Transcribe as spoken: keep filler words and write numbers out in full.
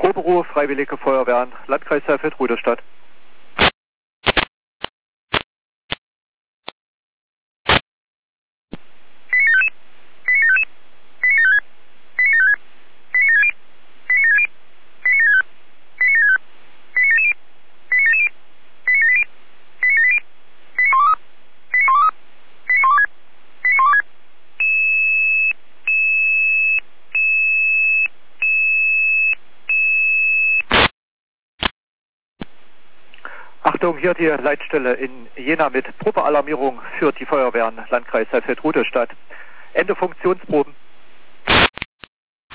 Proberuf, Freiwillige Feuerwehren, Landkreis Saalfeld-Rudolstadt. Achtung, hier die Leitstelle in Jena mit Probealarmierung für die Feuerwehren, Landkreis Saalfeld-Rudolstadt. Ende Funktionsproben.